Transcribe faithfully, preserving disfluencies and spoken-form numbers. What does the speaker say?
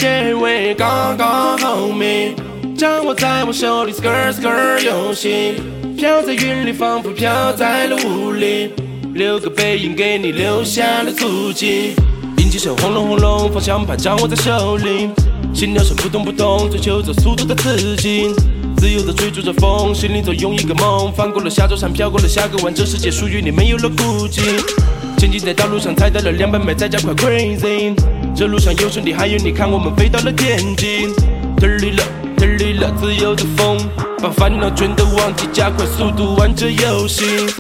结尾刚刚好命，掌握在我手里 ，skr skr 游戏，飘在云里，仿佛飘在了雾里，留个背影给你留下了足迹。引擎声轰隆轰隆，方向盘掌握在手里，心跳声扑通扑通，追求着速度的刺激。自由地追逐着风，心里总有一个梦，翻过了下周山，飘过了下个湾，这世界属于你，没有了顾忌。前进在道路上，踩到了两百迈，再加快 crazy。这路上有兄弟，还有你，看我们飞到了天际。腾离了，腾离了，自由的风，把烦恼全都忘记，加快速度玩这游戏。